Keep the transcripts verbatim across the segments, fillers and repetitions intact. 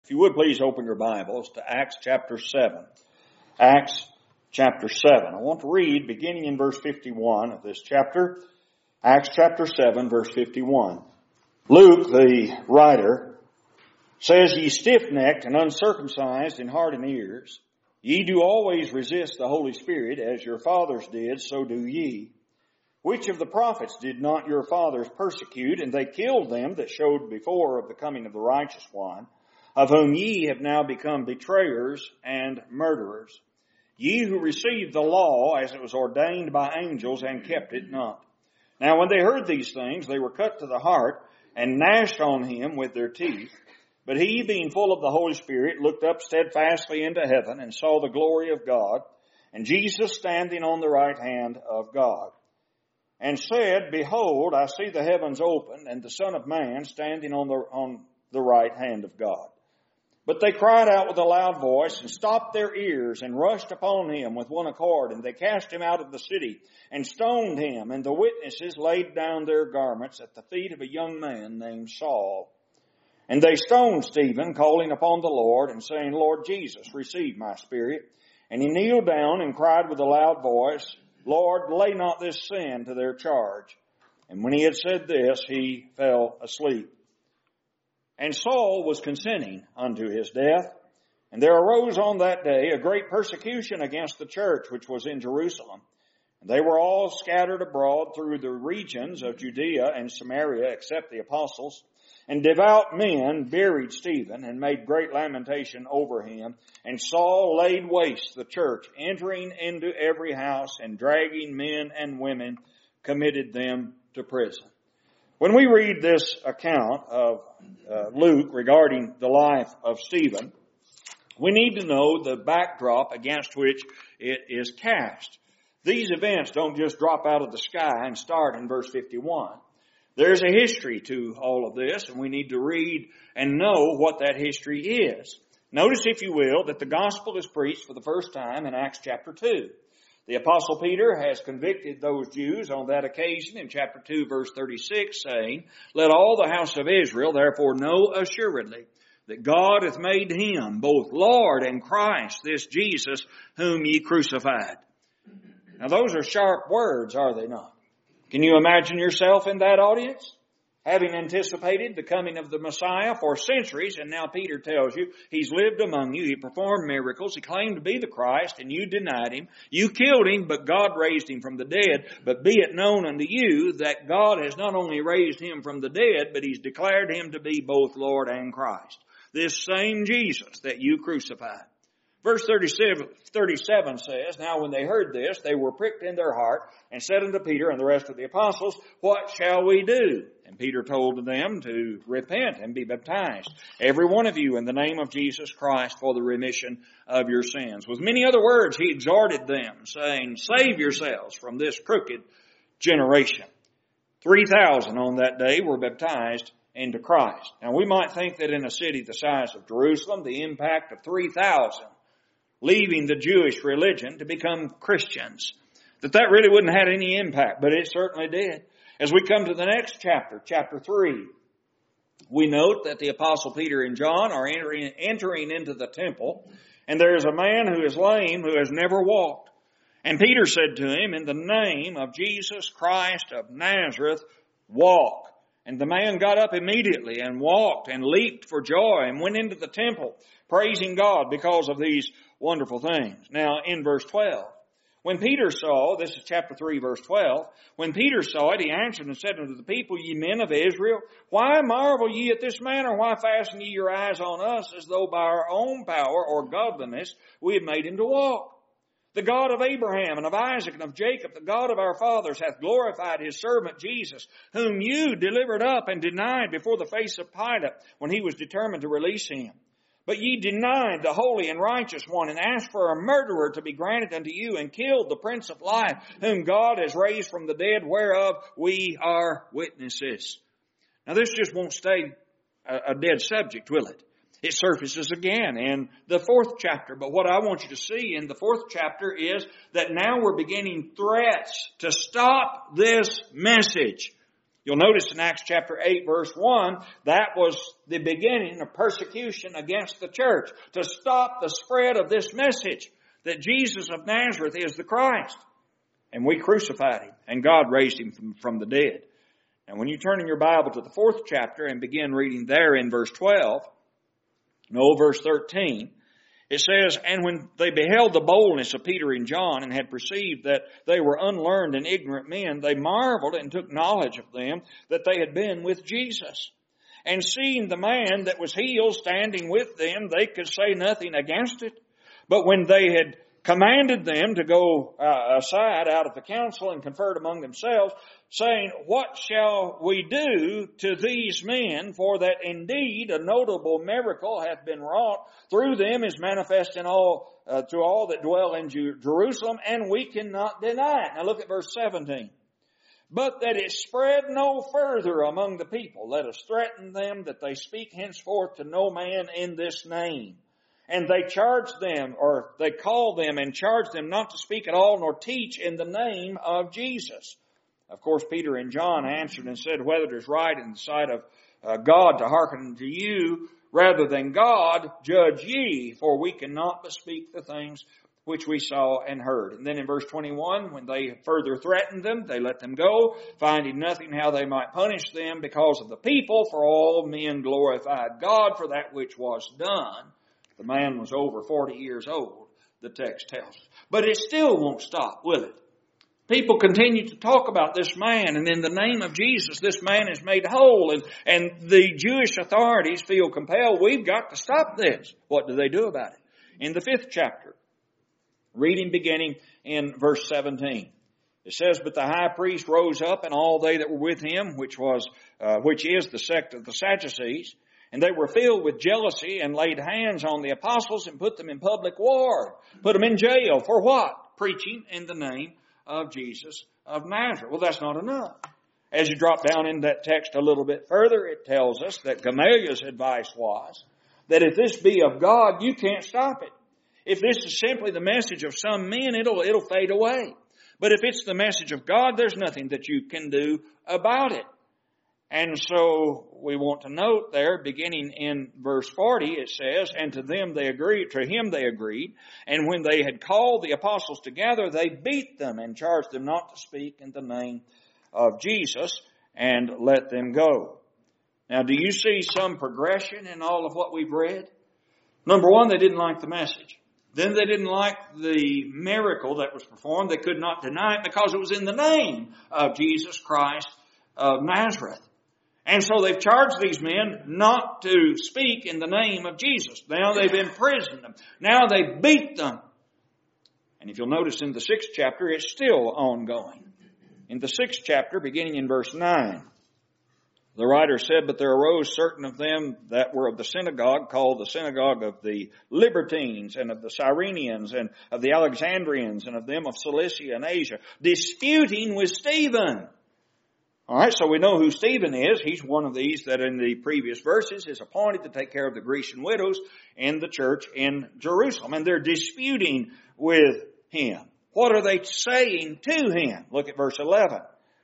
If you would please open your Bibles to Acts chapter seven. Acts chapter seven. I want to read beginning in verse fifty-one of this chapter. Acts chapter seven, verse fifty-one. Luke, the writer, says, Ye stiff-necked and uncircumcised in heart and ears, ye do always resist the Holy Spirit, as your fathers did, so do ye. Which of the prophets did not your fathers persecute, and they killed them that showed before of the coming of the righteous one, of whom ye have now become betrayers and murderers? Ye who received the law as it was ordained by angels and kept it not. Now when they heard these things, they were cut to the heart and gnashed on him with their teeth. But he, being full of the Holy Spirit, looked up steadfastly into heaven and saw the glory of God, and Jesus standing on the right hand of God, and said, Behold, I see the heavens opened, and the Son of Man standing on the, on the right hand of God. But they cried out with a loud voice, and stopped their ears, and rushed upon him with one accord. And they cast him out of the city, and stoned him. And the witnesses laid down their garments at the feet of a young man named Saul. And they stoned Stephen, calling upon the Lord, and saying, Lord Jesus, receive my spirit. And he kneeled down, and cried with a loud voice, Lord, lay not this sin to their charge. And when he had said this, he fell asleep. And Saul was consenting unto his death. And there arose on that day a great persecution against the church which was in Jerusalem. And they were all scattered abroad through the regions of Judea and Samaria, except the apostles. And devout men buried Stephen, and made great lamentation over him. And Saul laid waste the church, entering into every house, and dragging men and women, committed them to prison. When we read this account of uh, Luke regarding the life of Stephen, we need to know the backdrop against which it is cast. These events don't just drop out of the sky and start in verse fifty-one. There's a history to all of this, and we need to read and know what that history is. Notice, if you will, that the gospel is preached for the first time in Acts chapter two. The Apostle Peter has convicted those Jews on that occasion in chapter two, verse thirty-six, saying, Let all the house of Israel therefore know assuredly that God hath made him both Lord and Christ, this Jesus whom ye crucified. Now those are sharp words, are they not? Can you imagine yourself in that audience? Having anticipated the coming of the Messiah for centuries, and now Peter tells you he's lived among you, he performed miracles, he claimed to be the Christ, and you denied him. You killed him, but God raised him from the dead. But be it known unto you that God has not only raised him from the dead, but he's declared him to be both Lord and Christ. This same Jesus that you crucified. Verse thirty-seven, thirty-seven says, Now when they heard this, they were pricked in their heart, and said unto Peter and the rest of the apostles, What shall we do? And Peter told them to repent and be baptized, every one of you, in the name of Jesus Christ, for the remission of your sins. With many other words, he exhorted them, saying, Save yourselves from this crooked generation. Three thousand on that day were baptized into Christ. Now we might think that in a city the size of Jerusalem, the impact of three thousand leaving the Jewish religion to become Christians, that that really wouldn't have had any impact, but it certainly did. As we come to the next chapter, chapter three, we note that the Apostle Peter and John are entering, entering into the temple, and there is a man who is lame who has never walked. And Peter said to him, In the name of Jesus Christ of Nazareth, walk. And the man got up immediately and walked and leaped for joy and went into the temple, praising God because of these wonderful things. Now, in verse twelve, when Peter saw, this is chapter three, verse twelve, when Peter saw it, he answered and said unto the people, Ye men of Israel, why marvel ye at this man, or why fasten ye your eyes on us, as though by our own power or godliness we had made him to walk? The God of Abraham and of Isaac and of Jacob, the God of our fathers, hath glorified his servant Jesus, whom you delivered up and denied before the face of Pilate when he was determined to release him. But ye denied the holy and righteous one, and asked for a murderer to be granted unto you, and killed the Prince of Life, whom God has raised from the dead, whereof we are witnesses. Now this just won't stay a, a dead subject, will it? It surfaces again in the fourth chapter. But what I want you to see in the fourth chapter is that now we're beginning threats to stop this message. You'll notice in Acts chapter eight verse one, that was the beginning of persecution against the church to stop the spread of this message that Jesus of Nazareth is the Christ. And we crucified him, and God raised him from, from the dead. And when you turn in your Bible to the fourth chapter and begin reading there in verse twelve, no, verse thirteen, it says, "And when they beheld the boldness of Peter and John, and had perceived that they were unlearned and ignorant men, they marveled and took knowledge of them that they had been with Jesus. And seeing the man that was healed standing with them, they could say nothing against it. But when they had commanded them to go uh, aside out of the council and conferred among themselves, saying, What shall we do to these men? For that indeed a notable miracle hath been wrought through them, is manifest in all uh, to all that dwell in Ju- Jerusalem, and we cannot deny it." Now look at verse seventeen. "But that it spread no further among the people, let us threaten them that they speak henceforth to no man in this name. And they charged them, or they called them and charged them not to speak at all, nor teach in the name of Jesus. Of course, Peter and John answered and said, Whether it is right in the sight of uh, God to hearken unto you, rather than God, judge ye, for we cannot but speak the things which we saw and heard." And then in verse twenty-one, when they further threatened them, they let them go, finding nothing how they might punish them because of the people, for all men glorified God for that which was done. The man was over forty years old, the text tells us. But it still won't stop, will it? People continue to talk about this man, and in the name of Jesus, this man is made whole, and, and the Jewish authorities feel compelled, we've got to stop this. What do they do about it? In the fifth chapter, reading beginning in verse seventeen, it says, "But the high priest rose up, and all they that were with him, which was, uh, which is the sect of the Sadducees, and they were filled with jealousy, and laid hands on the apostles and put them in public ward." Put them in jail. For what? Preaching in the name of Jesus of Nazareth. Well, that's not enough. As you drop down in that text a little bit further, it tells us that Gamaliel's advice was that if this be of God, you can't stop it. If this is simply the message of some men, it'll, it'll fade away. But if it's the message of God, there's nothing that you can do about it. And so we want to note there, beginning in verse forty, it says, "And to them they agreed, to him they agreed, and when they had called the apostles together, they beat them and charged them not to speak in the name of Jesus, and let them go." Now, do you see some progression in all of what we've read? Number one, they didn't like the message. Then they didn't like the miracle that was performed. They could not deny it because it was in the name of Jesus Christ of Nazareth. And so they've charged these men not to speak in the name of Jesus. Now they've imprisoned them. Now they beat them. And if you'll notice in the sixth chapter, it's still ongoing. In the sixth chapter, beginning in verse nine, the writer said, "But there arose certain of them that were of the synagogue, called the synagogue of the Libertines, and of the Cyrenians, and of the Alexandrians, and of them of Cilicia and Asia, disputing with Stephen." All right, so we know who Stephen is. He's one of these that in the previous verses is appointed to take care of the Grecian widows in the church in Jerusalem. And they're disputing with him. What are they saying to him? Look at verse eleven.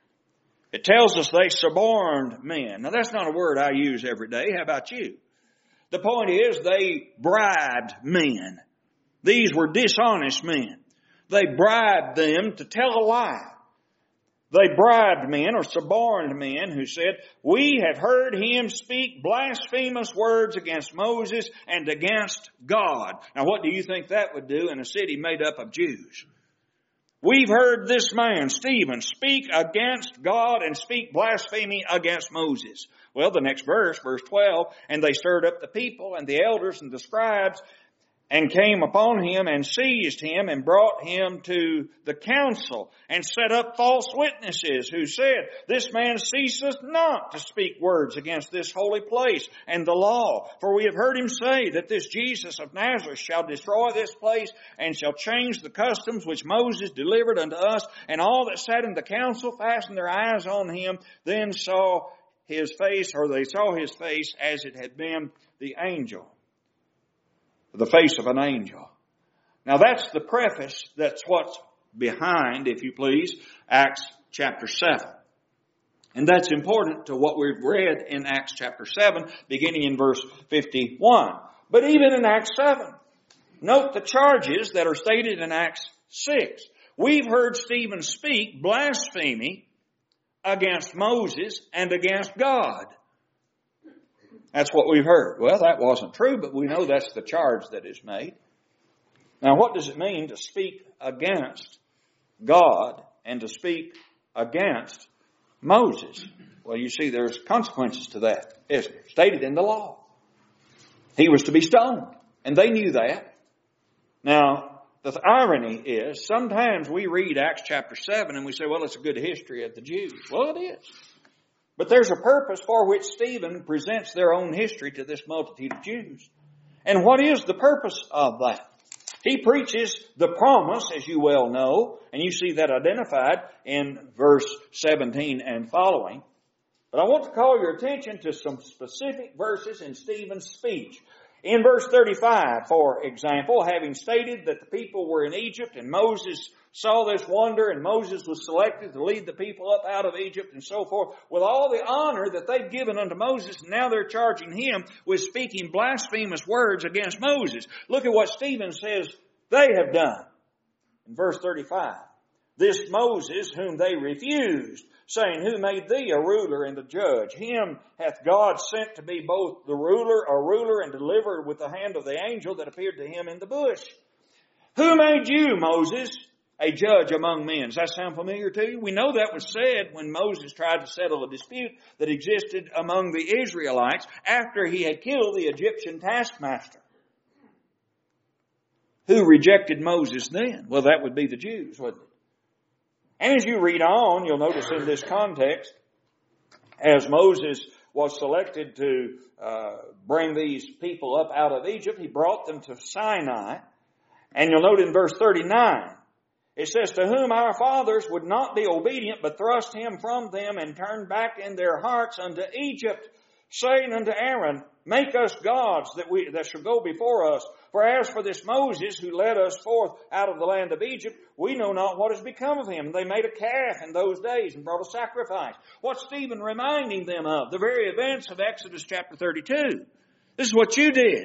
It tells us they suborned men. Now that's not a word I use every day. How about you? The point is they bribed men. These were dishonest men. They bribed them to tell a lie. They bribed men or suborned men who said, "We have heard him speak blasphemous words against Moses and against God." Now what do you think that would do in a city made up of Jews? "We've heard this man, Stephen, speak against God and speak blasphemy against Moses." Well, the next verse, verse twelve, "And they stirred up the people and the elders and the scribes, and came upon him and seized him and brought him to the council and set up false witnesses who said, 'This man ceaseth not to speak words against this holy place and the law. For we have heard him say that this Jesus of Nazareth shall destroy this place and shall change the customs which Moses delivered unto us.' And all that sat in the council fastened their eyes on him, then saw his face, or they saw his face as it had been the angel. The face of an angel." Now that's the preface. That's what's behind, if you please, Acts chapter seven. And that's important to what we've read in Acts chapter seven, beginning in verse fifty-one. But even in Acts seven, note the charges that are stated in Acts six. We've heard Stephen speak blasphemy against Moses and against God. That's what we've heard. Well, that wasn't true, but we know that's the charge that is made. Now, what does it mean to speak against God and to speak against Moses? Well, you see, there's consequences to that, isn't there? Stated in the law. He was to be stoned, and they knew that. Now, the irony is, sometimes we read Acts chapter seven and we say, well, it's a good history of the Jews. Well, it is. But there's a purpose for which Stephen presents their own history to this multitude of Jews. And what is the purpose of that? He preaches the promise, as you well know, and you see that identified in verse seventeen and following. But I want to call your attention to some specific verses in Stephen's speech. In verse thirty-five, for example, having stated that the people were in Egypt and Moses saw this wonder and Moses was selected to lead the people up out of Egypt and so forth, with all the honor that they've given unto Moses, and now they're charging him with speaking blasphemous words against Moses. Look at what Stephen says they have done. In verse thirty-five, this Moses whom they refused, saying, who made thee a ruler and a judge? Him hath God sent to be both the ruler, a ruler, and delivered with the hand of the angel that appeared to him in the bush. Who made you, Moses, a judge among men? Does that sound familiar to you? We know that was said when Moses tried to settle a dispute that existed among the Israelites after he had killed the Egyptian taskmaster. Who rejected Moses then? Well, that would be the Jews, wouldn't it? And as you read on, you'll notice in this context, as Moses was selected to uh, bring these people up out of Egypt, he brought them to Sinai. And you'll note in verse thirty-nine, it says, to whom our fathers would not be obedient, but thrust him from them and turned back in their hearts unto Egypt, saying unto Aaron, make us gods that we that shall go before us. For as for this Moses who led us forth out of the land of Egypt, we know not what has become of him. And they made a calf in those days and brought a sacrifice. What's Stephen reminding them of? The very events of Exodus chapter thirty-two. This is what you did.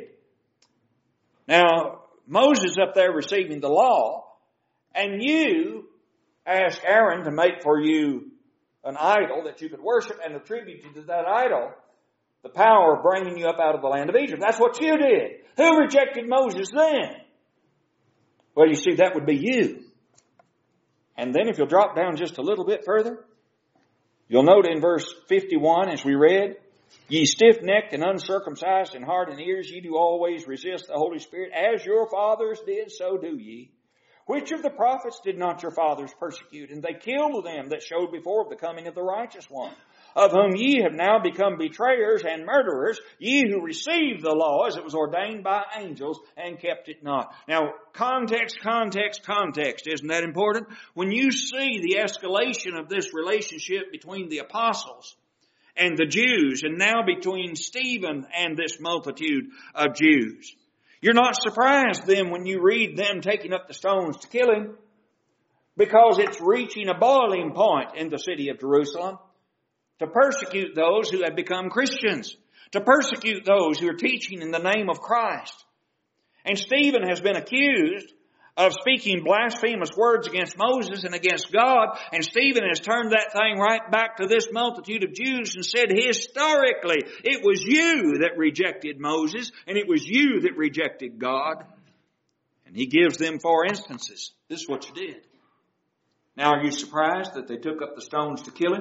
Now, Moses up there receiving the law, and you asked Aaron to make for you an idol that you could worship and attribute to that idol the power of bringing you up out of the land of Egypt. That's what you did. Who rejected Moses then? Well, you see, that would be you. And then if you'll drop down just a little bit further, you'll note in verse fifty-one, as we read, ye stiff-necked and uncircumcised in heart and ears, ye do always resist the Holy Spirit. As your fathers did, so do ye. Which of the prophets did not your fathers persecute? And they killed them that showed before of the coming of the righteous one, of whom ye have now become betrayers and murderers, ye who received the law as it was ordained by angels and kept it not. Now, context, context, context. Isn't that important? When you see the escalation of this relationship between the apostles and the Jews, and now between Stephen and this multitude of Jews, you're not surprised then when you read them taking up the stones to kill him, because it's reaching a boiling point in the city of Jerusalem to persecute those who have become Christians, to persecute those who are teaching in the name of Christ. And Stephen has been accused of speaking blasphemous words against Moses and against God, and Stephen has turned that thing right back to this multitude of Jews and said, historically, it was you that rejected Moses, and it was you that rejected God. And he gives them four instances. This is what you did. Now, are you surprised that they took up the stones to kill him?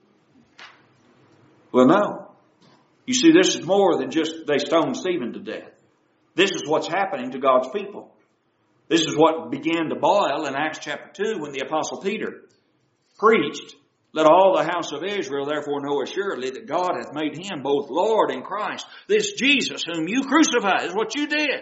Well, no. You see, this is more than just they stoned Stephen to death. This is what's happening to God's people. This is what began to boil in Acts chapter two when the Apostle Peter preached, let all the house of Israel therefore know assuredly that God hath made him both Lord and Christ. This Jesus whom you crucified is what you did.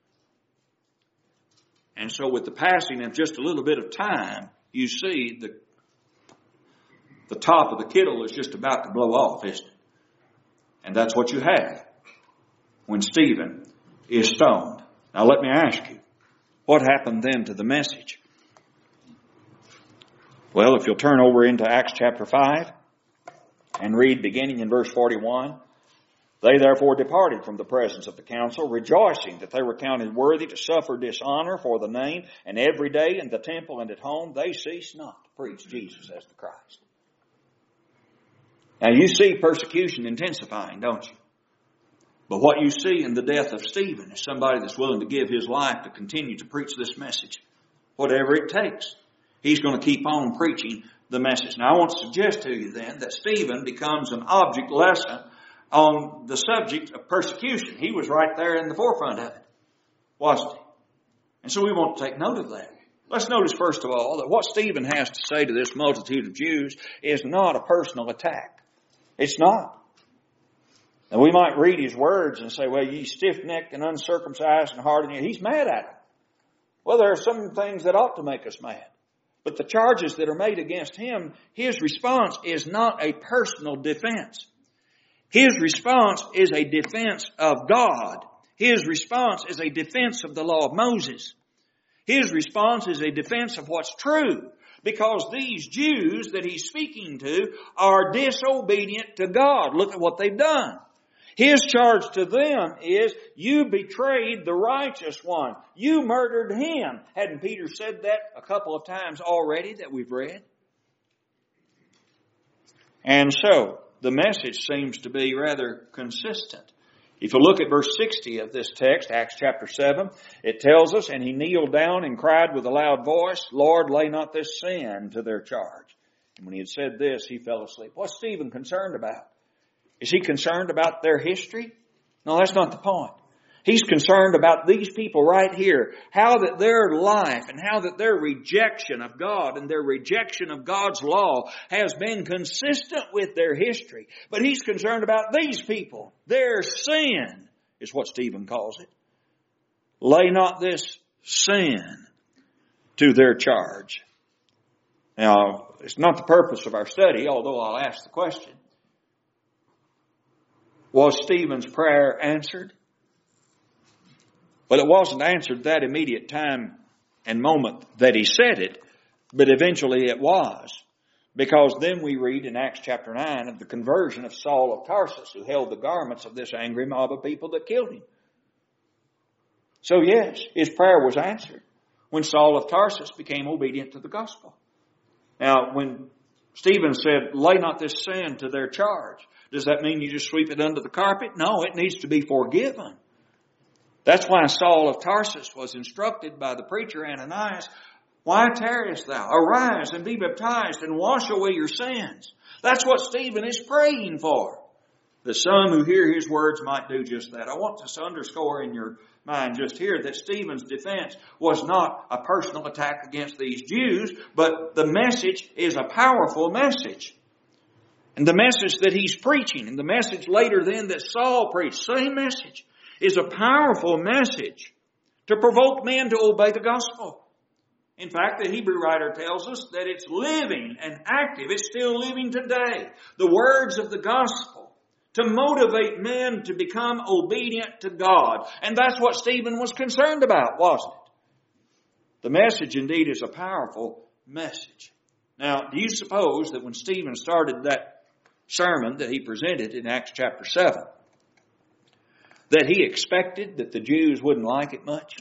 And so with the passing of just a little bit of time, you see the, the top of the kettle is just about to blow off, isn't it? And that's what you have when Stephen is stoned. Now let me ask you, what happened then to the message? Well, if you'll turn over into Acts chapter five, and read beginning in verse forty-one. They therefore departed from the presence of the council, rejoicing that they were counted worthy to suffer dishonor for the name, and every day in the temple and at home they ceased not to preach Jesus as the Christ. Now you see persecution intensifying, don't you? But what you see in the death of Stephen is somebody that's willing to give his life to continue to preach this message. Whatever it takes. He's going to keep on preaching the message. Now I want to suggest to you then that Stephen becomes an object lesson on the subject of persecution. He was right there in the forefront of it, wasn't he? And so we want to take note of that. Let's notice first of all that what Stephen has to say to this multitude of Jews is not a personal attack. It's not. And we might read his words and say, well, ye stiff-necked and uncircumcised and hardened. He's mad at them. Well, there are some things that ought to make us mad. But the charges that are made against him, his response is not a personal defense. His response is a defense of God. His response is a defense of the law of Moses. His response is a defense of what's true. Because these Jews that he's speaking to are disobedient to God. Look at what they've done. His charge to them is, you betrayed the righteous one. You murdered him. Hadn't Peter said that a couple of times already that we've read? And so, the message seems to be rather consistent. If you look at verse sixty of this text, Acts chapter seven, it tells us, and he kneeled down and cried with a loud voice, Lord, lay not this sin to their charge. And when he had said this, he fell asleep. What's Stephen concerned about? Is he concerned about their history? No, that's not the point. He's concerned about these people right here. How that their life and how that their rejection of God and their rejection of God's law has been consistent with their history. But he's concerned about these people. Their sin is what Stephen calls it. Lay not this sin to their charge. Now, it's not the purpose of our study, although I'll ask the question. Was Stephen's prayer answered? Well, it wasn't answered that immediate time and moment that he said it, but eventually it was. Because then we read in Acts chapter nine of the conversion of Saul of Tarsus, who held the garments of this angry mob of people that killed him. So yes, his prayer was answered when Saul of Tarsus became obedient to the gospel. Now, when Stephen said, lay not this sin to their charge, does that mean you just sweep it under the carpet? No, it needs to be forgiven. That's why Saul of Tarsus was instructed by the preacher Ananias, why tarriest thou? Arise and be baptized and wash away your sins. That's what Stephen is praying for. That some who hear his words might do just that. I want to underscore in your mind just here that Stephen's defense was not a personal attack against these Jews, but the message is a powerful message. And the message that he's preaching, and the message later then that Saul preached, same message, is a powerful message to provoke men to obey the gospel. In fact, the Hebrew writer tells us that it's living and active. It's still living today. The words of the gospel to motivate men to become obedient to God. And that's what Stephen was concerned about, wasn't it? The message indeed is a powerful message. Now, do you suppose that when Stephen started that sermon that he presented in Acts chapter seven, that he expected that the Jews wouldn't like it much?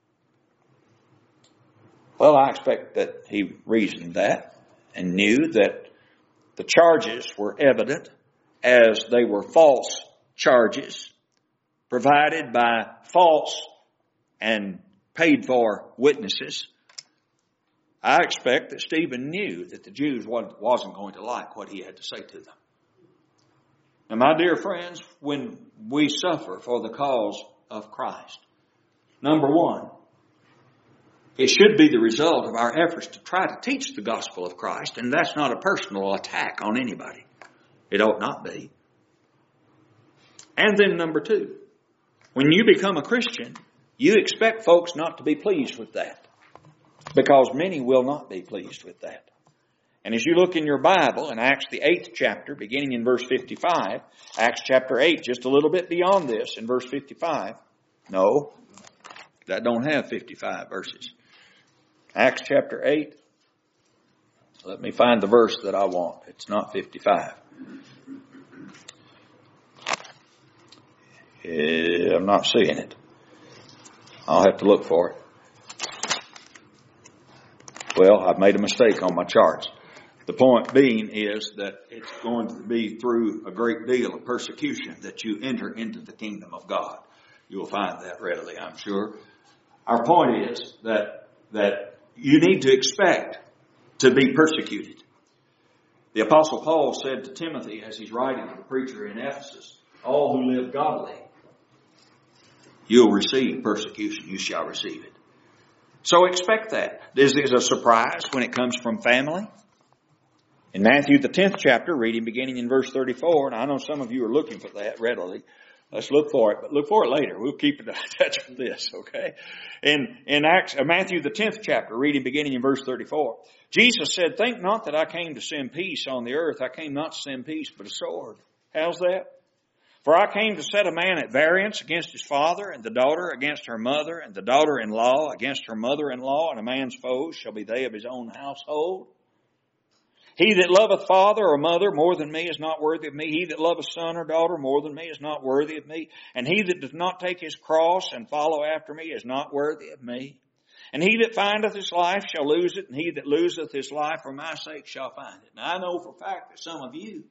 Well, I expect that he reasoned that and knew that the charges were evident as they were false charges provided by false and paid for witnesses. I expect that Stephen knew that the Jews wasn't going to like what he had to say to them. Now, my dear friends, when we suffer for the cause of Christ, number one, it should be the result of our efforts to try to teach the gospel of Christ, and that's not a personal attack on anybody. It ought not be. And then number two, when you become a Christian, you expect folks not to be pleased with that, because many will not be pleased with that. And as you look in your Bible in Acts the eighth chapter, beginning in verse fifty-five, Acts chapter eight, just a little bit beyond this in verse fifty-five. No, that don't have fifty-five verses. Acts chapter eight. Let me find the verse that I want. It's not fifty-five. Uh, I'm not seeing it. I'll have to look for it. Well, I've made a mistake on my charts. The point being is that it's going to be through a great deal of persecution that you enter into the kingdom of God. You'll find that readily, I'm sure. Our point is that, that you need to expect to be persecuted. The Apostle Paul said to Timothy as he's writing to the preacher in Ephesus, all who live godly, you'll receive persecution. You shall receive it. So expect that. This is a surprise when it comes from family. In Matthew the tenth chapter, reading beginning in verse thirty-four, and I know some of you are looking for that readily. Let's look for it, but look for it later. We'll keep in touch with this, okay? In, in Acts, uh, Matthew the tenth chapter, reading beginning in verse thirty-four, Jesus said, think not that I came to send peace on the earth. I came not to send peace, but a sword. How's that? For I came to set a man at variance against his father, and the daughter against her mother, and the daughter-in-law against her mother-in-law, and a man's foes shall be they of his own household. He that loveth father or mother more than me is not worthy of me. He that loveth son or daughter more than me is not worthy of me. And he that doth not take his cross and follow after me is not worthy of me. And he that findeth his life shall lose it, and he that loseth his life for my sake shall find it. Now I know for a fact that some of you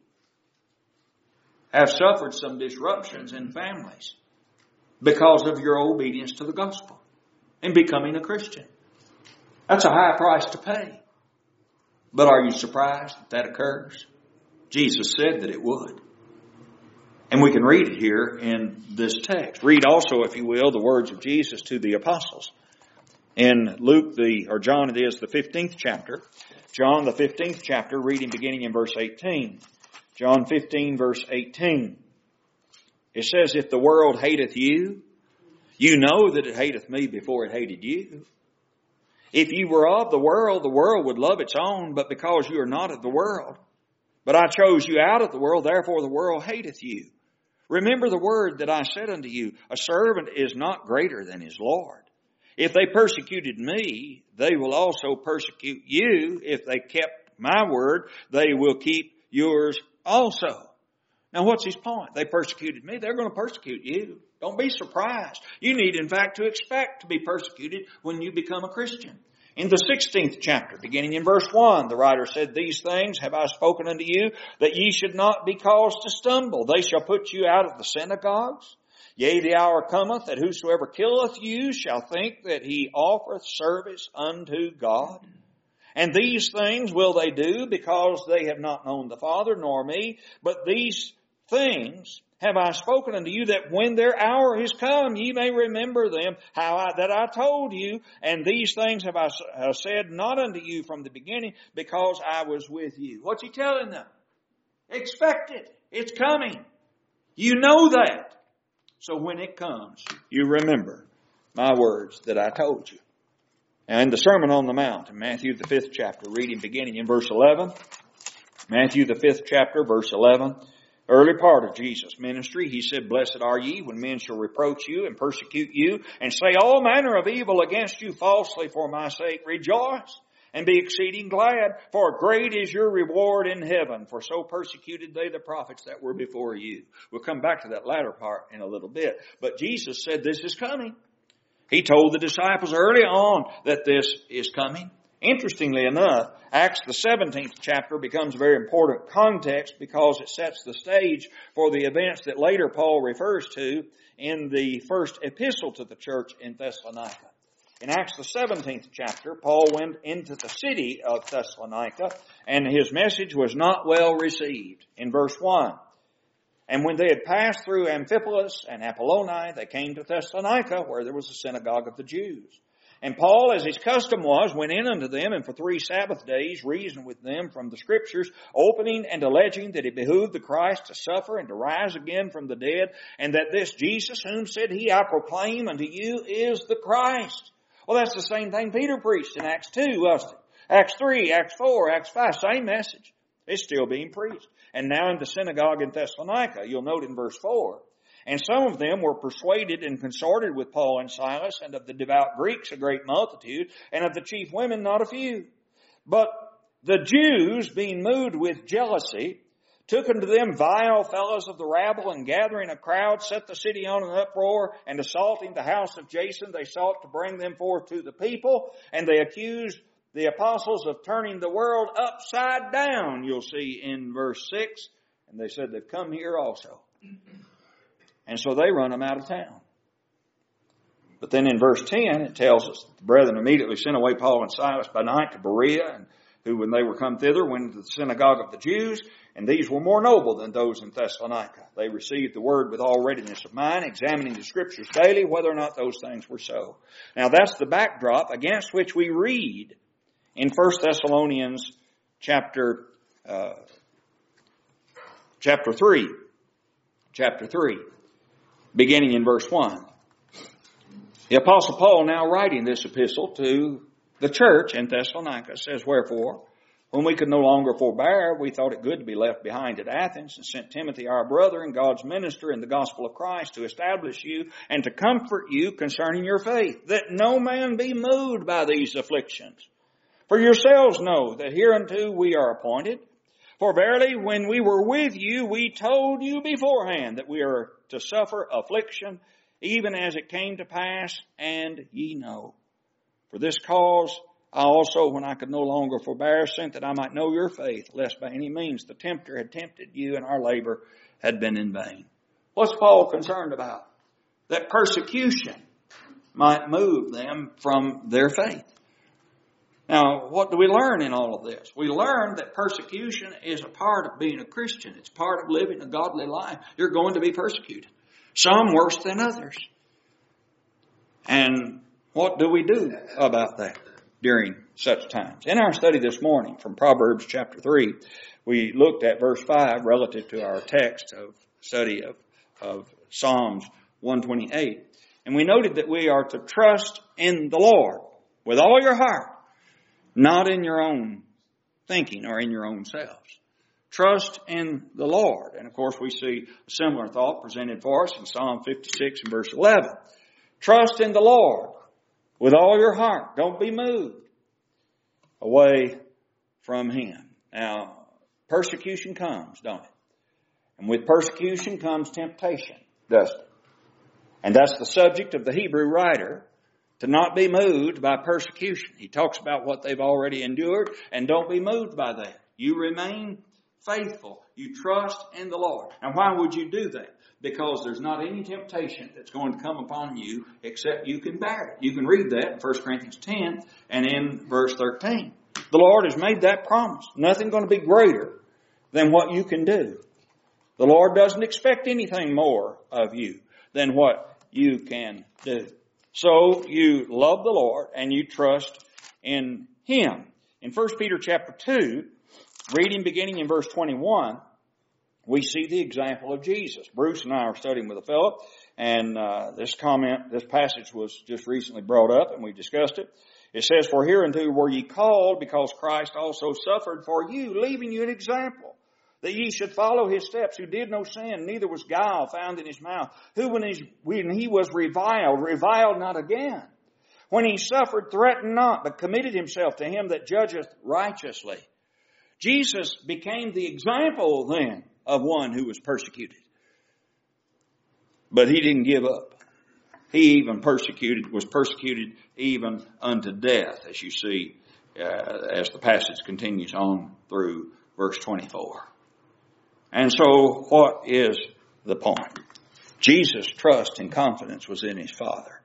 have suffered some disruptions in families because of your obedience to the gospel and becoming a Christian. That's a high price to pay. But are you surprised that that occurs? Jesus said that it would. And we can read it here in this text. Read also, if you will, the words of Jesus to the apostles. In Luke the, or John it is, the fifteenth chapter. John the fifteenth chapter, reading beginning in verse eighteen. John fifteen verse eighteen. It says, if the world hateth you, you know that it hateth me before it hated you. If you were of the world, the world would love its own, but because you are not of the world. But I chose you out of the world, therefore the world hateth you. Remember the word that I said unto you, a servant is not greater than his Lord. If they persecuted me, they will also persecute you. If they kept my word, they will keep yours also. Now what's his point? They persecuted me. They're going to persecute you. Don't be surprised. You need, in fact, to expect to be persecuted when you become a Christian. In the sixteenth chapter, beginning in verse one, the writer said, these things have I spoken unto you, that ye should not be caused to stumble. They shall put you out of the synagogues. Yea, the hour cometh that whosoever killeth you shall think that he offereth service unto God. And these things will they do because they have not known the Father nor me. But these things have I spoken unto you, that when their hour is come, ye may remember them, how I, that I told you. And these things have I uh, said not unto you from the beginning, because I was with you. What's he telling them? Expect it. It's coming. You know that. So when it comes, you remember my words that I told you. Now in the Sermon on the Mount, in Matthew the fifth chapter, reading beginning in verse eleven, Matthew the fifth chapter, verse eleven, early part of Jesus' ministry, he said, blessed are ye when men shall reproach you and persecute you and say all manner of evil against you falsely for my sake. Rejoice and be exceeding glad, for great is your reward in heaven. For so persecuted they the prophets that were before you. We'll come back to that latter part in a little bit. But Jesus said this is coming. He told the disciples early on that this is coming. Interestingly enough, Acts the seventeenth chapter becomes a very important context because it sets the stage for the events that later Paul refers to in the first epistle to the church in Thessalonica. In Acts the seventeenth chapter, Paul went into the city of Thessalonica, and his message was not well received. In verse one, and when they had passed through Amphipolis and Apollonia, they came to Thessalonica, where there was a synagogue of the Jews. And Paul, as his custom was, went in unto them, and for three Sabbath days reasoned with them from the Scriptures, opening and alleging that it behooved the Christ to suffer and to rise again from the dead, and that this Jesus, whom said he, I proclaim unto you, is the Christ. Well, that's the same thing Peter preached in Acts two, wasn't it? Acts three, Acts four, Acts five, same message. It's still being preached. And now in the synagogue in Thessalonica, you'll note in verse four, and some of them were persuaded and consorted with Paul and Silas, and of the devout Greeks a great multitude, and of the chief women not a few. But the Jews, being moved with jealousy, took unto them vile fellows of the rabble, and gathering a crowd, set the city on an uproar, and assaulting the house of Jason, they sought to bring them forth to the people, and they accused the apostles of turning the world upside down, you'll see in verse six. And they said, they've come here also. And so they run them out of town. But then in verse ten, it tells us that the brethren immediately sent away Paul and Silas by night to Berea, and who, when they were come thither, went into the synagogue of the Jews, and these were more noble than those in Thessalonica. They received the word with all readiness of mind, examining the Scriptures daily, whether or not those things were so. Now that's the backdrop against which we read in First Thessalonians chapter uh, chapter three, chapter three, beginning in verse one. The Apostle Paul, now writing this epistle to the church in Thessalonica, says, wherefore, when we could no longer forbear, we thought it good to be left behind at Athens, and sent Timothy our brother and God's minister in the gospel of Christ to establish you and to comfort you concerning your faith, that no man be moved by these afflictions. For yourselves know that hereunto we are appointed. For verily, when we were with you, we told you beforehand that we are to suffer affliction, even as it came to pass, and ye know. For this cause I also, when I could no longer forbear, sent that I might know your faith, lest by any means the tempter had tempted you, and our labor had been in vain. What's Paul concerned about? That persecution might move them from their faith. Now, what do we learn in all of this? We learn that persecution is a part of being a Christian. It's part of living a godly life. You're going to be persecuted. Some worse than others. And what do we do about that during such times? In our study this morning from Proverbs chapter three, we looked at verse five relative to our text of study of, of Psalms one twenty-eight. And we noted that we are to trust in the Lord with all your heart, not in your own thinking or in your own selves. Trust in the Lord. And of course we see a similar thought presented for us in Psalm fifty-six and verse eleven. Trust in the Lord with all your heart. Don't be moved away from Him. Now, persecution comes, don't it? And with persecution comes temptation, doesn't it? And that's the subject of the Hebrew writer, to not be moved by persecution. He talks about what they've already endured, and don't be moved by that. You remain faithful. You trust in the Lord. And why would you do that? Because there's not any temptation that's going to come upon you except you can bear it. You can read that in First Corinthians ten and in verse thirteen. The Lord has made that promise. Nothing going to be greater than what you can do. The Lord doesn't expect anything more of you than what you can do. So you love the Lord and you trust in Him. In First Peter chapter two, reading beginning in verse twenty-one, we see the example of Jesus. Bruce and I are studying with a fellow, and uh, this comment, this passage was just recently brought up, and we discussed it. It says, for hereunto were ye called, because Christ also suffered for you, leaving you an example, that ye should follow His steps, who did no sin, neither was guile found in His mouth, who when he, when he was reviled, reviled not again. When He suffered, threatened not, but committed Himself to Him that judgeth righteously. Jesus became the example then of one who was persecuted. But He didn't give up. He even persecuted, was persecuted even unto death, as you see, uh, as the passage continues on through verse twenty-four. And so, what is the point? Jesus' trust and confidence was in His Father.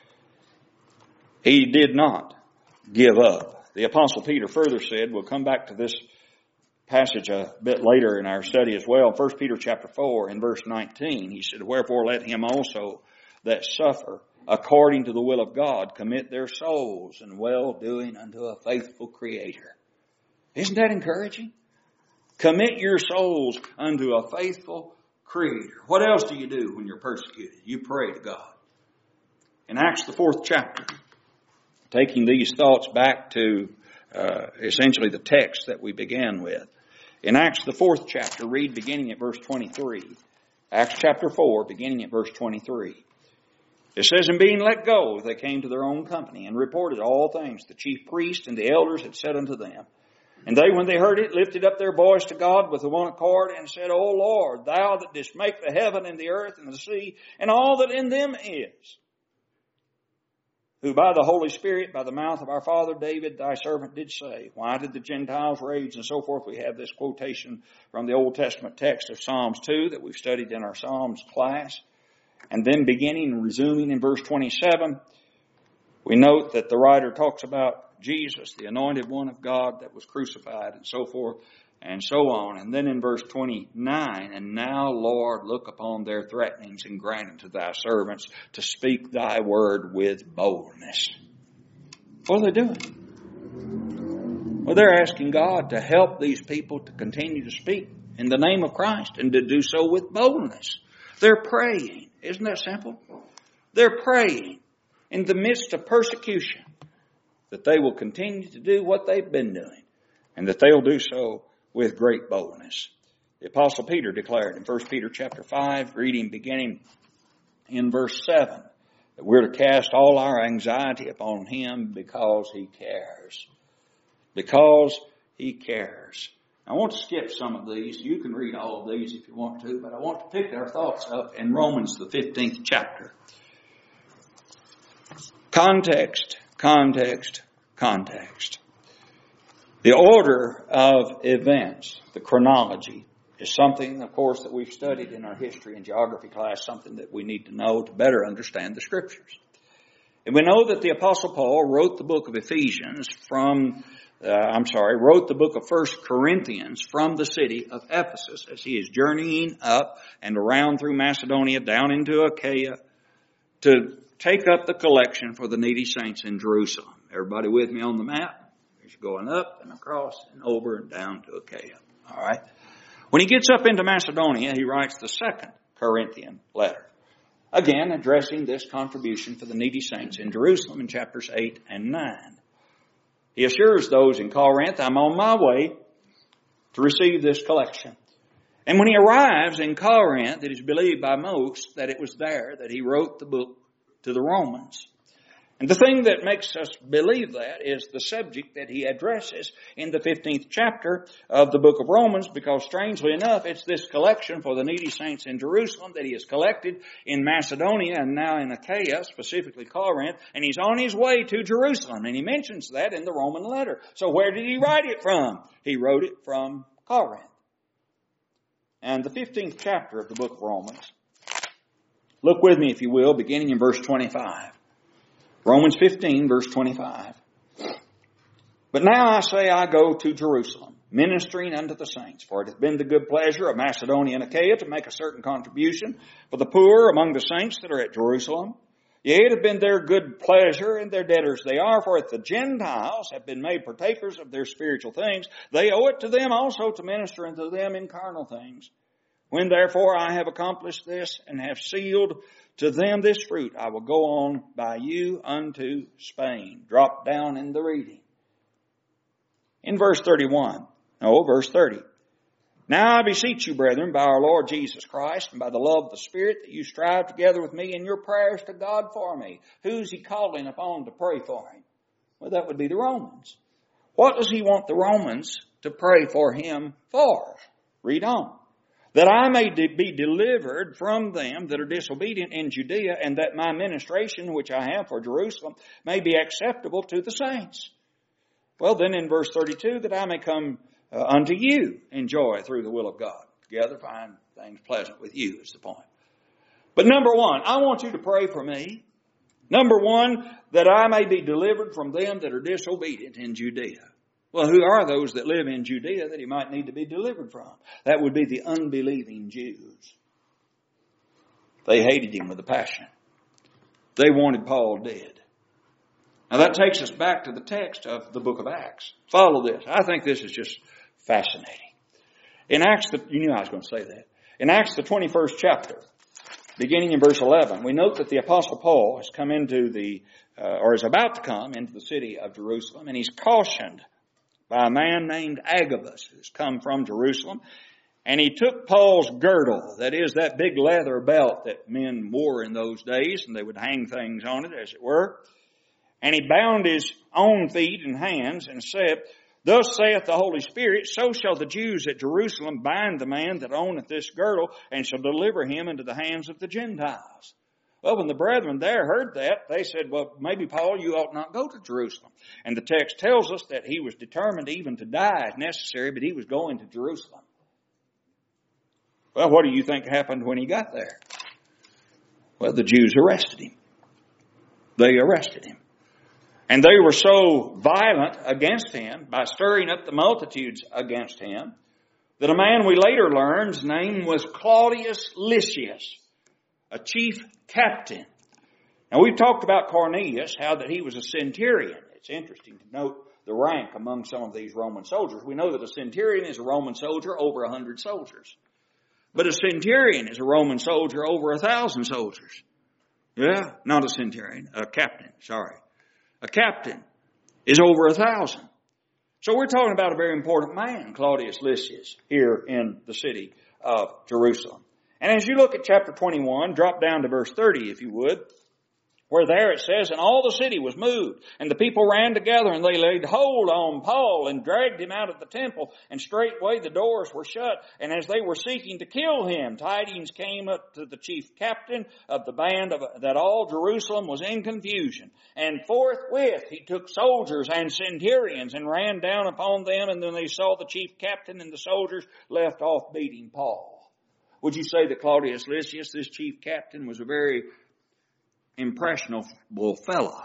He did not give up. The Apostle Peter further said, we'll come back to this passage a bit later in our study as well. First Peter chapter four and verse nineteen, he said, wherefore let him also that suffer according to the will of God commit their souls in well-doing unto a faithful Creator. Isn't that encouraging? Commit your souls unto a faithful Creator. What else do you do when you're persecuted? You pray to God. In Acts the fourth chapter, taking these thoughts back to uh, essentially the text that we began with. In Acts the fourth chapter, read beginning at verse twenty-three. Acts chapter four, beginning at verse twenty-three. It says, and being let go, they came to their own company and reported all things the chief priest and the elders had said unto them. And they, when they heard it, lifted up their voice to God with the one accord and said, O Lord, thou that didst make the heaven and the earth and the sea and all that in them is, who by the Holy Spirit, by the mouth of our father David, thy servant did say, why did the Gentiles rage, and so forth. We have this quotation from the Old Testament text of Psalms two that we've studied in our Psalms class. And then beginning and resuming in verse twenty-seven, we note that the writer talks about Jesus, the anointed one of God that was crucified, and so forth and so on. And then in verse twenty-nine, and now, Lord, look upon their threatenings and grant unto thy servants to speak thy word with boldness. What are they doing? Well, they're asking God to help these people to continue to speak in the name of Christ and to do so with boldness. They're praying. Isn't that simple? They're praying in the midst of persecution that they will continue to do what they've been doing and that they'll do so with great boldness. The Apostle Peter declared in First Peter chapter five, reading beginning in verse seven, that we're to cast all our anxiety upon him because he cares. Because he cares. I want to skip some of these. You can read all of these if you want to, but I want to pick our thoughts up in Romans, the fifteenth chapter. Context, context, context. The order of events, the chronology, is something, of course, that we've studied in our history and geography class, something that we need to know to better understand the Scriptures. And we know that the Apostle Paul wrote the book of Ephesians from, uh, I'm sorry, wrote the book of First Corinthians from the city of Ephesus as he is journeying up and around through Macedonia, down into Achaia, to take up the collection for the needy saints in Jerusalem. Everybody with me on the map? He's going up and across and over and down to Achaia. All right. When he gets up into Macedonia, he writes the second Corinthian letter. Again, addressing this contribution for the needy saints in Jerusalem in chapters eight and nine. He assures those in Corinth, I'm on my way to receive this collection. And when he arrives in Corinth, it is believed by most that it was there that he wrote the book to the Romans. And the thing that makes us believe that is the subject that he addresses in the fifteenth chapter of the book of Romans, because strangely enough, it's this collection for the needy saints in Jerusalem that he has collected in Macedonia and now in Achaia, specifically Corinth, and he's on his way to Jerusalem. And he mentions that in the Roman letter. So where did he write it from? He wrote it from Corinth. And the fifteenth chapter of the book of Romans, look with me if you will, beginning in verse twenty-five. Romans fifteen, verse twenty-five. But now I say I go to Jerusalem, ministering unto the saints. For it hath been the good pleasure of Macedonia and Achaia to make a certain contribution for the poor among the saints that are at Jerusalem. Yea, it hath been their good pleasure, and their debtors they are. For if the Gentiles have been made partakers of their spiritual things, they owe it to them also to minister unto them in carnal things. When therefore I have accomplished this and have sealed to them this fruit, I will go on by you unto Spain. Drop down in the reading. In verse thirty-one, no, verse thirty. Now I beseech you, brethren, by our Lord Jesus Christ and by the love of the Spirit, that you strive together with me in your prayers to God for me. Who's he calling upon to pray for him? Well, that would be the Romans. What does he want the Romans to pray for him for? Read on. That I may be delivered from them that are disobedient in Judea, and that my ministration, which I have for Jerusalem, may be acceptable to the saints. Well, then in verse thirty-two, that I may come uh, unto you in joy through the will of God. Together find things pleasant with you is the point. But number one, I want you to pray for me. Number one, that I may be delivered from them that are disobedient in Judea. Well, who are those that live in Judea that he might need to be delivered from? That would be the unbelieving Jews. They hated him with a passion. They wanted Paul dead. Now that takes us back to the text of the book of Acts. Follow this. I think this is just fascinating. In Acts, the, you knew I was going to say that. In Acts, the twenty-first chapter, beginning in verse eleven, we note that the Apostle Paul has come into the, uh, or is about to come into the city of Jerusalem, and he's cautioned by a man named Agabus, who's come from Jerusalem. And he took Paul's girdle, that is, that big leather belt that men wore in those days, and they would hang things on it, as it were. And he bound his own feet and hands and said, Thus saith the Holy Spirit, so shall the Jews at Jerusalem bind the man that owneth this girdle, and shall deliver him into the hands of the Gentiles. Well, when the brethren there heard that, they said, well, maybe, Paul, you ought not go to Jerusalem. And the text tells us that he was determined even to die if necessary, but he was going to Jerusalem. Well, what do you think happened when he got there? Well, the Jews arrested him. They arrested him. And they were so violent against him by stirring up the multitudes against him that a man we later learn's name was Claudius Lysias, a chief captain. Now, we've talked about Cornelius, how that he was a centurion. It's interesting to note the rank among some of these Roman soldiers. We know that a centurion is a Roman soldier over a hundred soldiers. But a centurion is a Roman soldier over a thousand soldiers. Yeah, not a centurion, a captain, sorry. A captain is over a thousand. So we're talking about a very important man, Claudius Lysias, here in the city of Jerusalem. And as you look at chapter twenty-one, drop down to verse thirty if you would, where there it says, and all the city was moved, and the people ran together, and they laid hold on Paul and dragged him out of the temple, and straightway the doors were shut. And as they were seeking to kill him, tidings came up to the chief captain of the band of, that all Jerusalem was in confusion. And forthwith he took soldiers and centurions and ran down upon them, and then they saw the chief captain and the soldiers left off beating Paul. Would you say that Claudius Lysias, this chief captain, was a very impressionable fellow?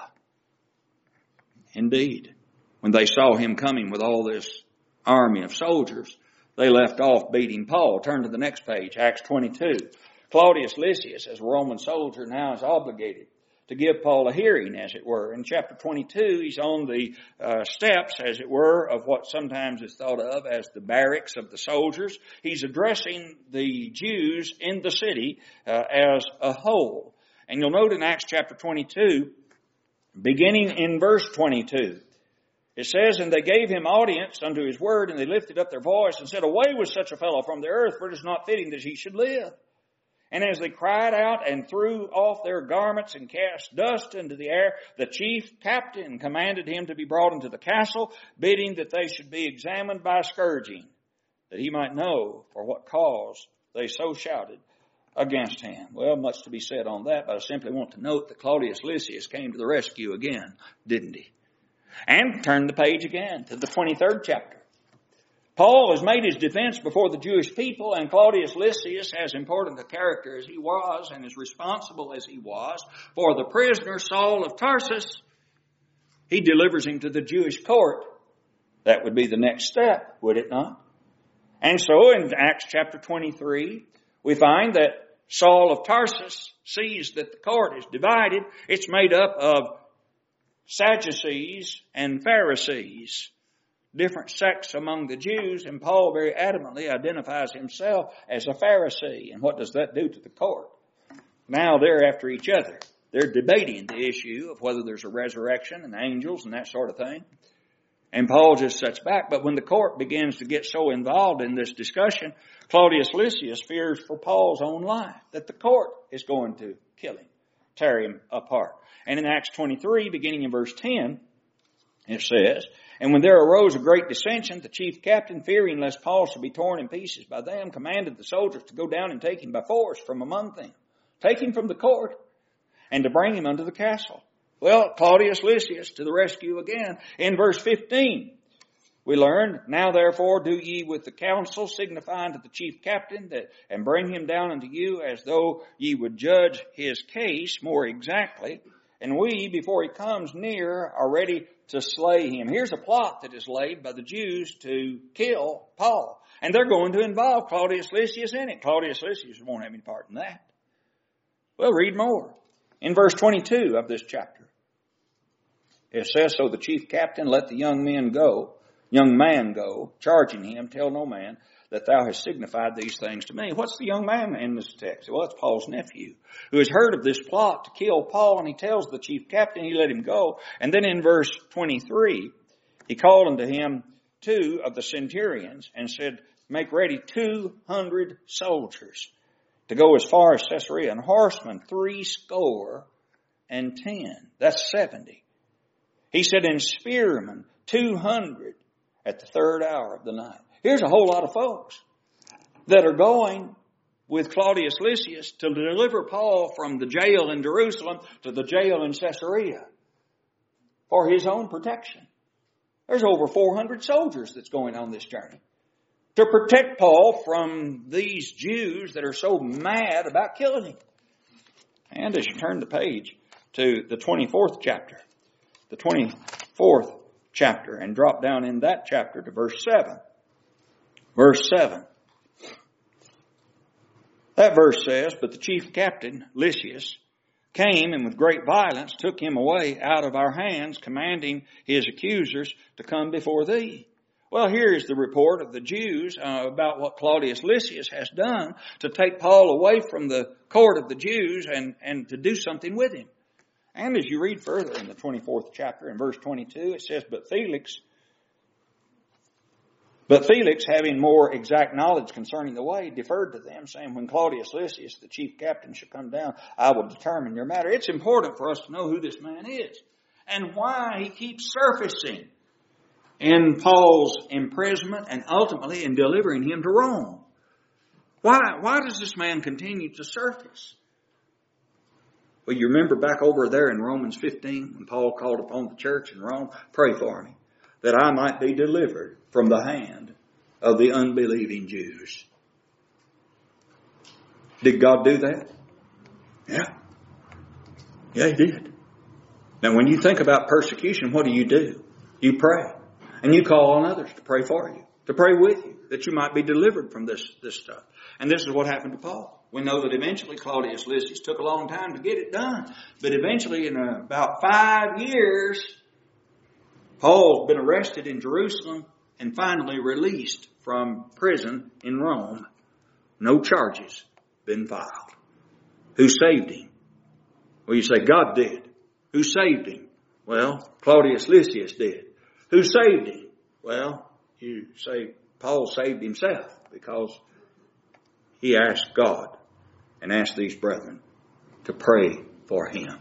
Indeed. When they saw him coming with all this army of soldiers, they left off beating Paul. Turn to the next page, Acts twenty-two. Claudius Lysias, as a Roman soldier, now is obligated to give Paul a hearing, as it were. In chapter twenty-two, he's on the uh, steps, as it were, of what sometimes is thought of as the barracks of the soldiers. He's addressing the Jews in the city uh, as a whole. And you'll note in Acts chapter twenty-two, beginning in verse twenty-two, it says, and they gave him audience unto his word, and they lifted up their voice and said, away with such a fellow from the earth, for it is not fitting that he should live. And as they cried out and threw off their garments and cast dust into the air, the chief captain commanded him to be brought into the castle, bidding that they should be examined by scourging, that he might know for what cause they so shouted against him. Well, much to be said on that, but I simply want to note that Claudius Lysias came to the rescue again, didn't he? And turn the page again to the twenty-third chapter. Paul has made his defense before the Jewish people, and Claudius Lysias, as important a character as he was and as responsible as he was for the prisoner Saul of Tarsus, he delivers him to the Jewish court. That would be the next step, would it not? And so in Acts chapter twenty-three, we find that Saul of Tarsus sees that the court is divided. It's made up of Sadducees and Pharisees, different sects among the Jews, and Paul very adamantly identifies himself as a Pharisee. And what does that do to the court? Now they're after each other. They're debating the issue of whether there's a resurrection and angels and that sort of thing. And Paul just sits back. But when the court begins to get so involved in this discussion, Claudius Lysias fears for Paul's own life, that the court is going to kill him, tear him apart. And in Acts twenty-three, beginning in verse ten, it says, and when there arose a great dissension, the chief captain, fearing lest Paul should be torn in pieces by them, commanded the soldiers to go down and take him by force from among them, take him from the court, and to bring him unto the castle. Well, Claudius Lysias to the rescue again. In verse fifteen, we learn, now therefore do ye with the council, signifying to the chief captain, that and bring him down unto you, as though ye would judge his case more exactly. And we, before he comes near, are ready to slay him. Here's a plot that is laid by the Jews to kill Paul. And they're going to involve Claudius Lysias in it. Claudius Lysias won't have any part in that. Well, read more. In verse twenty-two of this chapter, it says, so the chief captain let the young men go, young man go, charging him, tell no man that thou hast signified these things to me. What's the young man in this text? Well, it's Paul's nephew, who has heard of this plot to kill Paul, and he tells the chief captain he let him go. And then in verse twenty-three, he called unto him two of the centurions and said, make ready two hundred soldiers to go as far as Caesarea, and horsemen three score and ten. That's seventy. He said, and spearmen two hundred, at the third hour of the night. Here's a whole lot of folks that are going with Claudius Lysias to deliver Paul from the jail in Jerusalem to the jail in Caesarea for his own protection. There's over four hundred soldiers that's going on this journey to protect Paul from these Jews that are so mad about killing him. And as you turn the page to the twenty-fourth chapter, the twenty-fourth chapter, and drop down in that chapter to verse seven. Verse seven. That verse says, "But the chief captain, Lysias, came and with great violence took him away out of our hands, commanding his accusers to come before thee." Well, here is the report of the Jews uh, about what Claudius Lysias has done to take Paul away from the court of the Jews and, and to do something with him. And as you read further in the twenty-fourth chapter, in verse twenty-two, it says, But Felix, but Felix, having more exact knowledge concerning the way, deferred to them, saying, When Claudius Lysias, the chief captain, shall come down, I will determine your matter. It's important for us to know who this man is and why he keeps surfacing in Paul's imprisonment and ultimately in delivering him to Rome. Why, why does this man continue to surface? Well, you remember back over there in Romans fifteen when Paul called upon the church in Rome, pray for me, that I might be delivered from the hand of the unbelieving Jews. Did God do that? Yeah. Yeah, He did. Now, when you think about persecution, what do you do? You pray. And you call on others to pray for you, to pray with you, that you might be delivered from this, this stuff. And this is what happened to Paul. We know that eventually Claudius Lysias took a long time to get it done. But eventually, in about five years, Paul's been arrested in Jerusalem and finally released from prison in Rome. No charges been filed. Who saved him? Well, you say, God did. Who saved him? Well, Claudius Lysias did. Who saved him? Well, you say Paul saved himself because he asked God and asked these brethren to pray for him.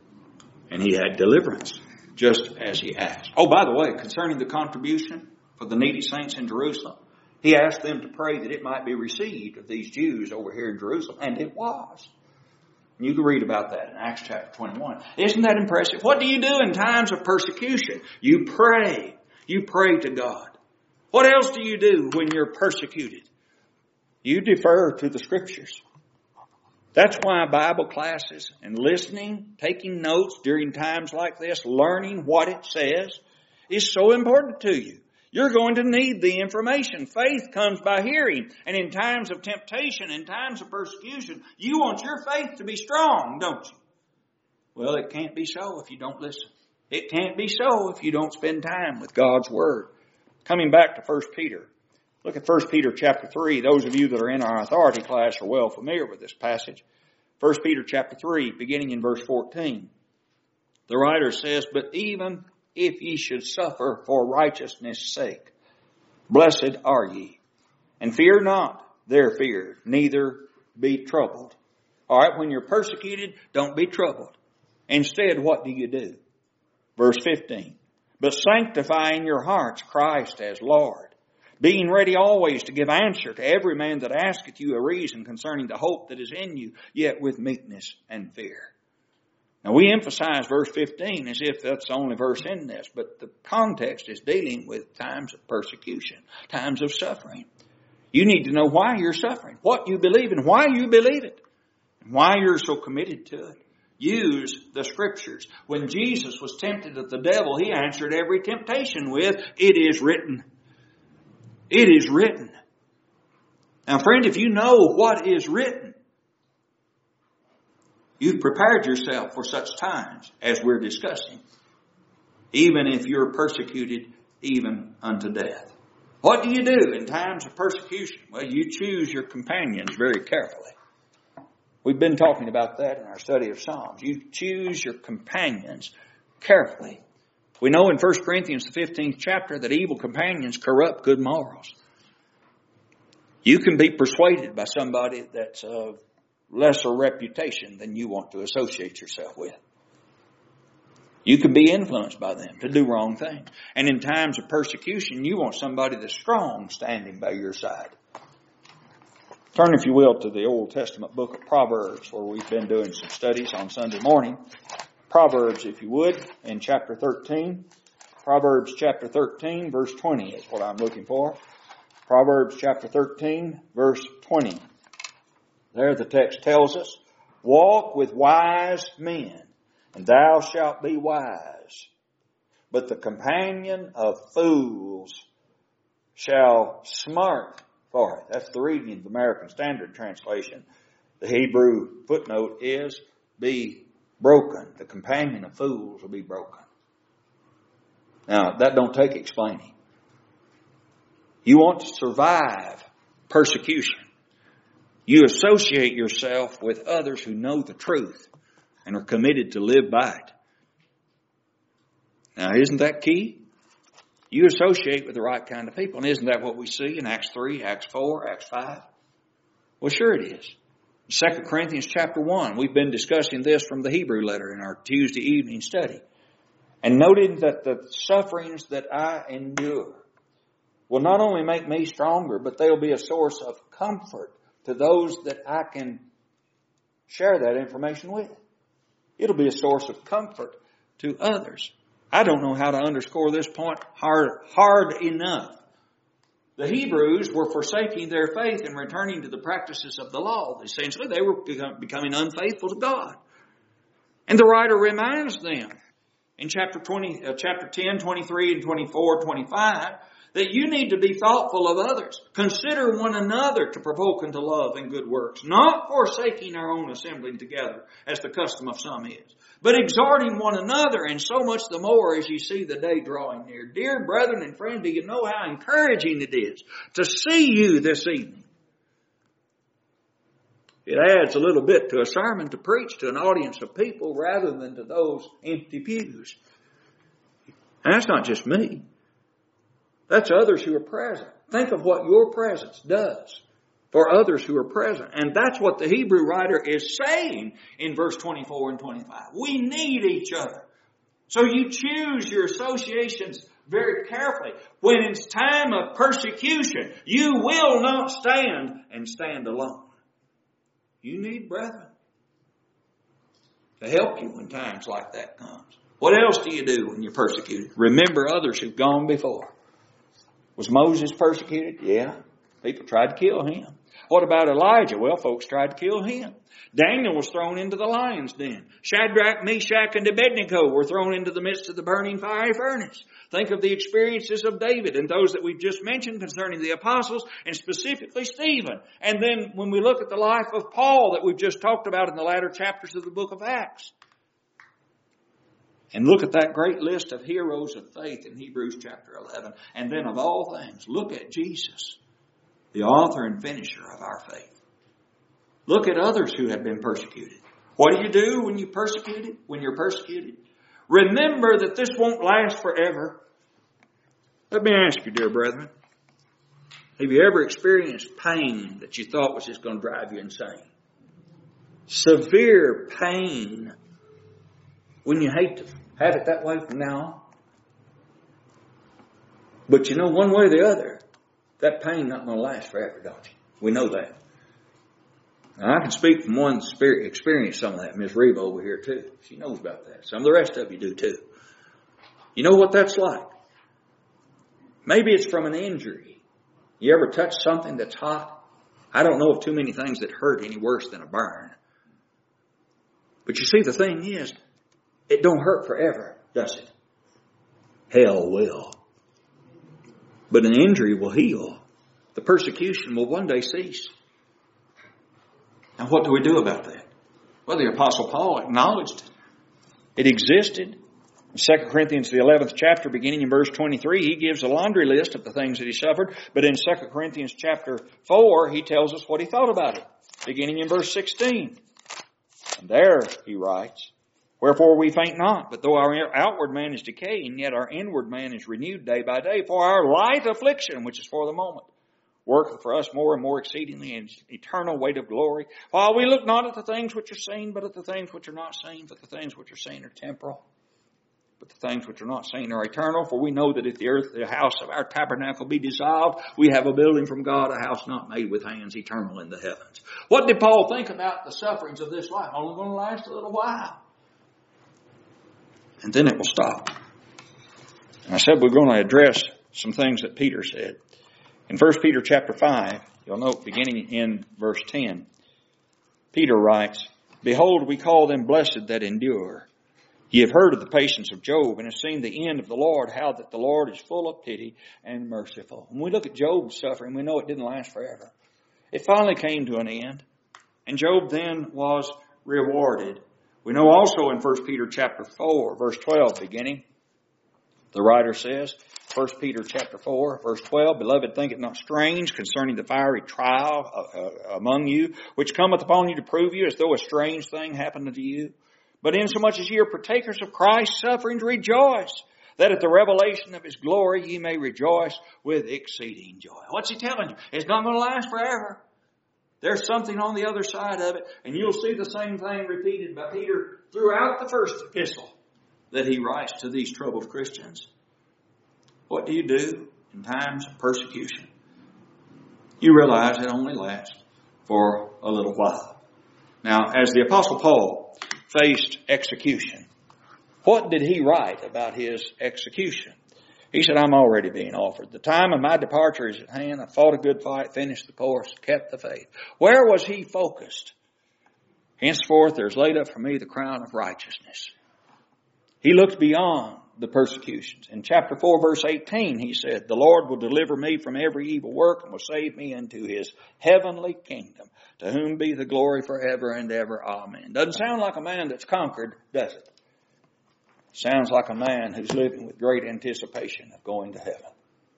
And he had deliverance just as he asked. Oh, by the way, concerning the contribution for the needy saints in Jerusalem, he asked them to pray that it might be received of these Jews over here in Jerusalem. And it was. You can read about that in Acts chapter twenty-one. Isn't that impressive? What do you do in times of persecution? You pray. You pray to God. What else do you do when you're persecuted? You defer to the Scriptures. That's why Bible classes and listening, taking notes during times like this, learning what it says, is so important to you. You're going to need the information. Faith comes by hearing. And in times of temptation, in times of persecution, you want your faith to be strong, don't you? Well, it can't be so if you don't listen. It can't be so if you don't spend time with God's Word. Coming back to First Peter. Look at First Peter chapter three. Those of you that are in our authority class are well familiar with this passage. First Peter chapter three, beginning in verse fourteen. The writer says, But even if ye should suffer for righteousness' sake, blessed are ye. And fear not their fear, neither be troubled. All right, when you're persecuted, don't be troubled. Instead, what do you do? Verse fifteen. But sanctify in your hearts Christ as Lord, being ready always to give answer to every man that asketh you a reason concerning the hope that is in you, yet with meekness and fear. Now, we emphasize verse fifteen as if that's the only verse in this, but the context is dealing with times of persecution, times of suffering. You need to know why you're suffering, what you believe and why you believe it, and why you're so committed to it. Use the Scriptures. When Jesus was tempted of the devil, He answered every temptation with, It is written. It is written. Now, friend, if you know what is written, you've prepared yourself for such times as we're discussing, even if you're persecuted even unto death. What do you do in times of persecution? Well, you choose your companions very carefully. We've been talking about that in our study of Psalms. You choose your companions carefully. We know in First Corinthians, the fifteenth chapter, that evil companions corrupt good morals. You can be persuaded by somebody that's of lesser reputation than you want to associate yourself with. You can be influenced by them to do wrong things. And in times of persecution, you want somebody that's strong standing by your side. Turn, if you will, to the Old Testament book of Proverbs, where we've been doing some studies on Sunday morning. Proverbs, if you would, in chapter thirteen. Proverbs chapter thirteen, verse twenty is what I'm looking for. Proverbs chapter thirteen, verse twenty. There the text tells us, walk with wise men, and thou shalt be wise. But the companion of fools shall smart for it. That's the reading of the American Standard Translation. The Hebrew footnote is, be broken. The companion of fools will be broken. Now, that don't take explaining. You want to survive persecution. You associate yourself with others who know the truth and are committed to live by it. Now, isn't that key? You associate with the right kind of people. And isn't that what we see in Acts three, Acts four, Acts five? Well, sure it is. Second Corinthians chapter one, we've been discussing this from the Hebrew letter in our Tuesday evening study. And noting that the sufferings that I endure will not only make me stronger, but they'll be a source of comfort to those that I can share that information with. It'll be a source of comfort to others. I don't know how to underscore this point hard, hard enough. The Hebrews were forsaking their faith and returning to the practices of the law. Essentially, they were becoming unfaithful to God. And the writer reminds them in chapter twenty, uh, chapter ten, twenty-three, and twenty-four, twenty-five, that you need to be thoughtful of others. Consider one another to provoke unto love and good works, not forsaking our own assembling together, as the custom of some is, but exhorting one another, and so much the more as you see the day drawing near. Dear brethren and friends, do you know how encouraging it is to see you this evening? It adds a little bit to a sermon to preach to an audience of people rather than to those empty pews. And that's not just me. That's others who are present. Think of what your presence does for others who are present. And that's what the Hebrew writer is saying in verse twenty-four and twenty-five. We need each other. So you choose your associations very carefully. When it's time of persecution, you will not stand and stand alone. You need brethren to help you when times like that comes. What else do you do when you're persecuted? Remember others who've gone before. Was Moses persecuted? Yeah. People tried to kill him. What about Elijah? Well, folks tried to kill him. Daniel was thrown into the lion's den. Shadrach, Meshach, and Abednego were thrown into the midst of the burning fiery furnace. Think of the experiences of David and those that we've just mentioned concerning the apostles, and specifically Stephen. And then when we look at the life of Paul that we've just talked about in the latter chapters of the book of Acts. And look at that great list of heroes of faith in Hebrews chapter eleven. And then of all things, look at Jesus, the author and finisher of our faith. Look at others who have been persecuted. What do you do when you persecuted? When you're persecuted? Remember that this won't last forever. Let me ask you, dear brethren, have you ever experienced pain that you thought was just going to drive you insane? Severe pain. Wouldn't you hate to have it that way from now on? But you know, one way or the other, that pain not going to last forever, don't you? We know that. Now, I can speak from one spirit, experience some of that. Miss Reba over here too. She knows about that. Some of the rest of you do too. You know what that's like? Maybe it's from an injury. You ever touch something that's hot? I don't know of too many things that hurt any worse than a burn. But you see, the thing is, it don't hurt forever, does it? Hell will. But an injury will heal. The persecution will one day cease. And what do we do about that? Well, the Apostle Paul acknowledged it. It existed. In Second Corinthians, the eleventh chapter, beginning in verse twenty-three, he gives a laundry list of the things that he suffered. But in Second Corinthians chapter four, he tells us what he thought about it, beginning in verse sixteen. And there he writes, wherefore we faint not, but though our outward man is decaying, yet our inward man is renewed day by day. For our light affliction, which is for the moment, worketh for us more and more exceedingly in eternal weight of glory. While we look not at the things which are seen, but at the things which are not seen, for the things which are seen are temporal, but the things which are not seen are eternal. For we know that if the earth, the house of our tabernacle be dissolved, we have a building from God, a house not made with hands, eternal in the heavens. What did Paul think about the sufferings of this life? Only going to last a little while. And then it will stop. And I said we're going to address some things that Peter said. In First Peter chapter five, you'll note beginning in verse ten, Peter writes, Behold, we call them blessed that endure. Ye have heard of the patience of Job, and have seen the end of the Lord, how that the Lord is full of pity and merciful. When we look at Job's suffering, we know it didn't last forever. It finally came to an end, and Job then was rewarded. We know also in First Peter chapter four, verse twelve beginning, the writer says, First Peter chapter four, verse twelve, Beloved, think it not strange concerning the fiery trial uh, among you, which cometh upon you to prove you, as though a strange thing happened unto you. But insomuch as ye are partakers of Christ's sufferings, rejoice, that at the revelation of His glory ye may rejoice with exceeding joy. What's he telling you? It's not going to last forever. There's something on the other side of it, and you'll see the same thing repeated by Peter throughout the first epistle that he writes to these troubled Christians. What do you do in times of persecution? You realize it only lasts for a little while. Now, as the Apostle Paul faced execution, what did he write about his execution? He said, I'm already being offered. The time of my departure is at hand. I fought a good fight, finished the course, kept the faith. Where was he focused? Henceforth there's laid up for me the crown of righteousness. He looked beyond the persecutions. In chapter four, verse eighteen, he said, The Lord will deliver me from every evil work and will save me into His heavenly kingdom, to whom be the glory forever and ever. Amen. Doesn't sound like a man that's conquered, does it? Sounds like a man who's living with great anticipation of going to heaven.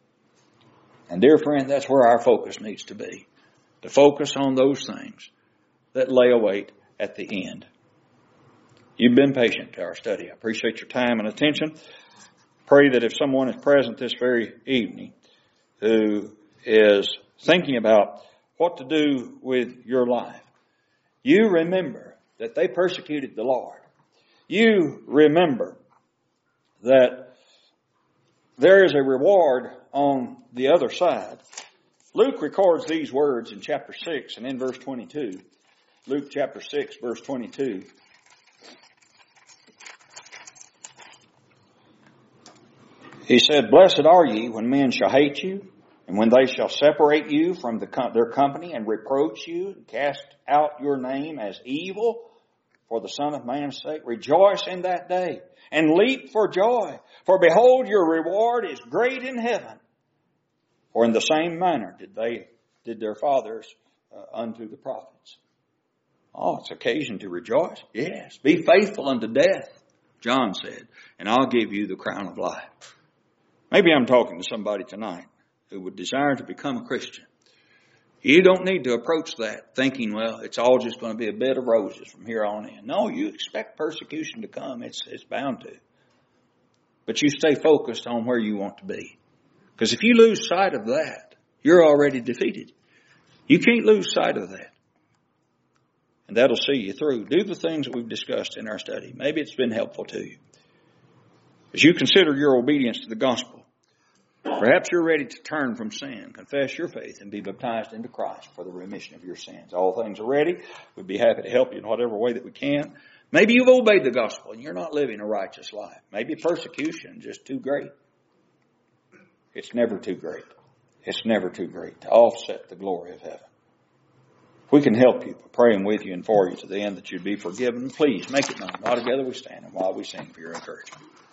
And dear friend, that's where our focus needs to be. To focus on those things that lay await at the end. You've been patient to our study. I appreciate your time and attention. Pray that if someone is present this very evening who is thinking about what to do with your life, you remember that they persecuted the Lord. You remember that there is a reward on the other side. Luke records these words in chapter six and in verse twenty-two. Luke chapter six, verse twenty-two. He said, Blessed are ye when men shall hate you, and when they shall separate you from the, their company, and reproach you, and cast out your name as evil for the Son of Man's sake. Rejoice in that day, and leap for joy. For behold, your reward is great in heaven. For in the same manner did they did their fathers uh, unto the prophets. Oh, it's occasion to rejoice. Yes. Be faithful unto death, John said, and I'll give you the crown of life. Maybe I'm talking to somebody tonight who would desire to become a Christian. You don't need to approach that thinking, well, it's all just going to be a bed of roses from here on in. No, you expect persecution to come. It's, it's bound to. But you stay focused on where you want to be. Because if you lose sight of that, you're already defeated. You can't lose sight of that. And that'll see you through. Do the things that we've discussed in our study. Maybe it's been helpful to you. As you consider your obedience to the gospel, perhaps you're ready to turn from sin, confess your faith, and be baptized into Christ for the remission of your sins. All things are ready. We'd be happy to help you in whatever way that we can. Maybe you've obeyed the gospel and you're not living a righteous life. Maybe persecution is just too great. It's never too great. It's never too great to offset the glory of heaven. If we can help you, praying with you and for you to the end that you'd be forgiven, please make it known. While together we stand and while we sing for your encouragement.